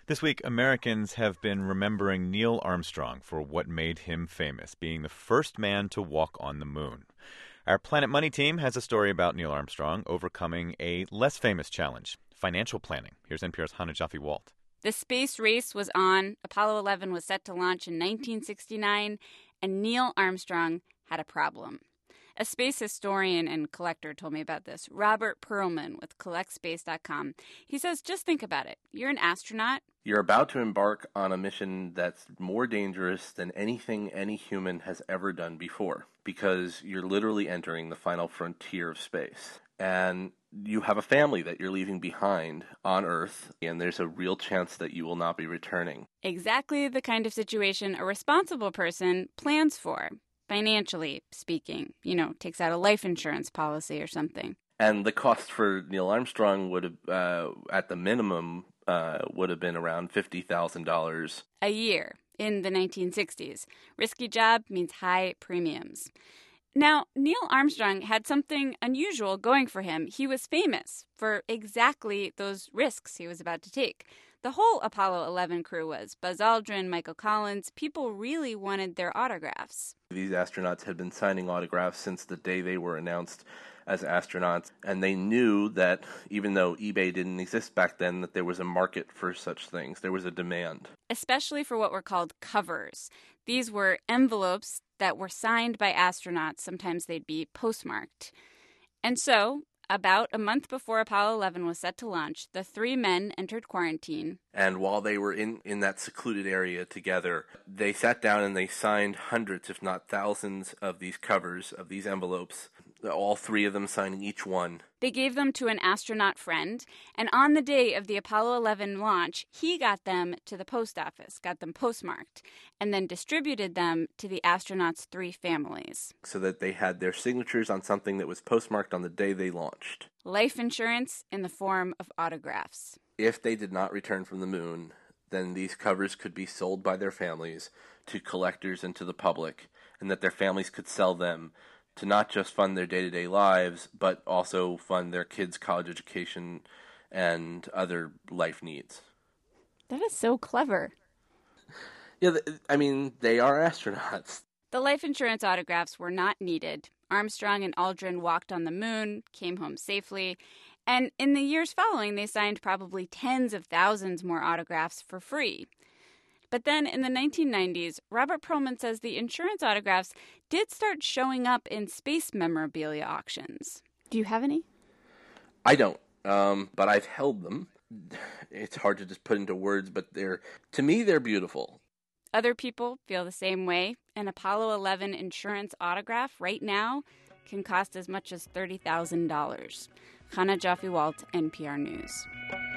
This week, Americans have been remembering Neil Armstrong for what made him famous, being the first man to walk on the moon. Our Planet Money team has a story about Neil Armstrong overcoming a less famous challenge, financial planning. Here's NPR's Hannah Jaffe-Walt. The space race was on. Apollo 11 was set to launch in 1969, and Neil Armstrong had a problem. A space historian and collector told me about this, Robert Perlman with CollectSpace.com. He says, just think about it. You're an astronaut. You're about to embark on a mission that's more dangerous than anything any human has ever done before, because you're literally entering the final frontier of space. And you have a family that you're leaving behind on Earth, and there's a real chance that you will not be returning. Exactly the kind of situation a responsible person plans for. Financially speaking, takes out a life insurance policy or something. And the cost for Neil Armstrong would have, at the minimum, would have been around $50,000 a year in the 1960s. Risky job means high premiums. Now, Neil Armstrong had something unusual going for him. He was famous for exactly those risks he was about to take. The whole Apollo 11 crew was. Buzz Aldrin, Michael Collins, people really wanted their autographs. These astronauts had been signing autographs since the day they were announced as astronauts, and they knew that even though eBay didn't exist back then, that there was a market for such things. There was a demand. Especially for what were called covers. These were envelopes that were signed by astronauts. Sometimes they'd be postmarked. And so, about a month before Apollo 11 was set to launch, the three men entered quarantine. And while they were in that secluded area together, they sat down and they signed hundreds, if not thousands, of these covers, of these envelopes, all three of them signing each one. They gave them to an astronaut friend, and on the day of the Apollo 11 launch, he got them to the post office, got them postmarked, and then distributed them to the astronauts' three families. So that they had their signatures on something that was postmarked on the day they launched. Life insurance in the form of autographs. If they did not return from the moon, then these covers could be sold by their families to collectors and to the public, and that their families could sell them to not just fund their day-to-day lives, but also fund their kids' college education and other life needs. That is so clever. Yeah, they are astronauts. The life insurance autographs were not needed. Armstrong and Aldrin walked on the moon, came home safely, and in the years following, they signed probably tens of thousands more autographs for free. But then in the 1990s, Robert Perlman says the insurance autographs did start showing up in space memorabilia auctions. Do you have any? I don't, but I've held them. It's hard to just put into words, but to me, they're beautiful. Other people feel the same way. An Apollo 11 insurance autograph right now can cost as much as $30,000. Hannah Jaffe-Walt, NPR News.